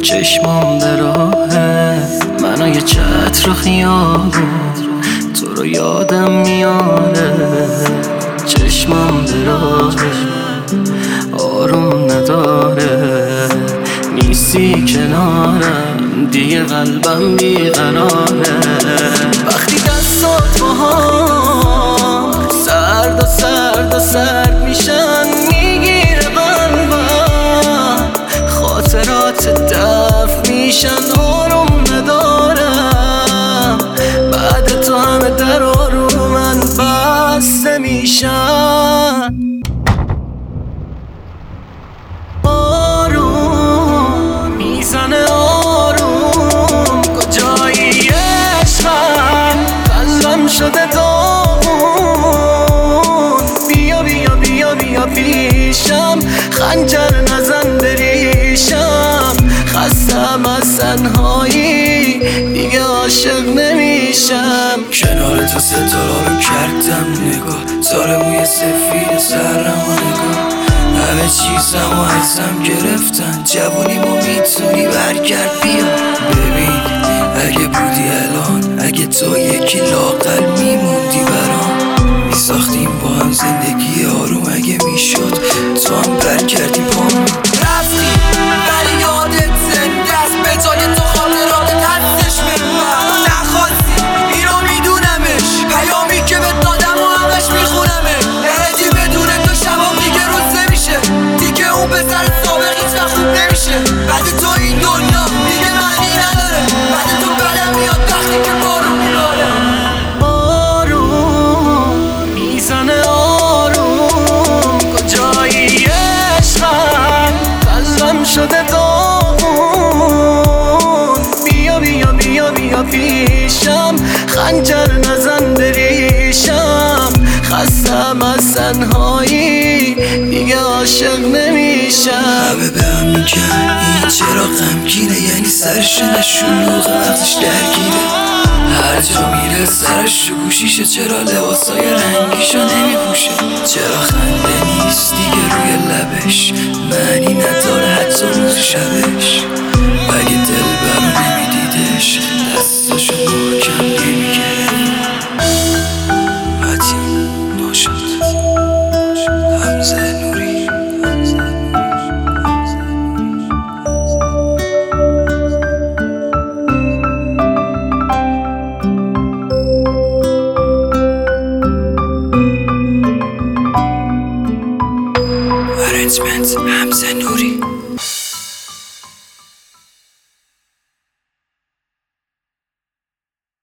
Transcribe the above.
چشمام به راهه، منو یه چتر خیابون تو رو یادم میاره. چشمام به راهه، آروم نداره، نیستی کنارم، دیگه قلبم بیقراره. وقتی دستات با هم سرد میشن، میگیره قلبم، خاطرات دفع میشن، آروم ندارم. بعد تو همه درا رو من بسته میشن. آروم میزنه آروم، کجایی عشقم، قلبم شده داغون. بیا بیا بیا بیا پیشم، خنجر نزن بریشم. خستم از تنهایی، دیگه عاشق نمیشم. کنار تو ستاره رو کردم نگاه، تار موی سفید سرم و نگاه. همه چیزم و ازم گرفتن، جوونیمو میتونی برگرد بیا. ببین اگه بودی الان، اگه تو یکی لاغر میموندی برام، میساختیم با هم زندگی آروم. اگه میشد تو هم برگردی پام. رفتی ولی یادت زنده است، به جای تو خاطراتت هستش من. نخواستی اینو میدونمش، پیامی که بهت دادم و همش میخونمش. هدی بدون تو شبام دیگه روز نمیشه، دیگه اون پسر سابق هیچ وقت خوب نمیشه. بعد تو این دنیا دیگه معنی نداره، بعد تو بدم میاد وقتی که بارون میباره. آروم میزنه آروم، کجایی عشقم، قلبم شده داغون. بیا بیا بیا بیا پیشم، خنجر نزن بریشم. خستم از تنهایی، دیگه عاشق نمیشم. همه به هم میگن این چرا غمگینه، یعنی سرش نشلوغه مغزش درگیره. هر جا میره سرش تو گوشیشه، چرا لباسای رنگیشو نمیپوشه. چرا خنده نیست دیگه روی لبش، معنی نداره حتی روز شبش. اگه دل برو نمیدیدش، دستاشو محکم نمیگره. عتیم ناشد حمزه نوری. Arrangement حمزه نوری.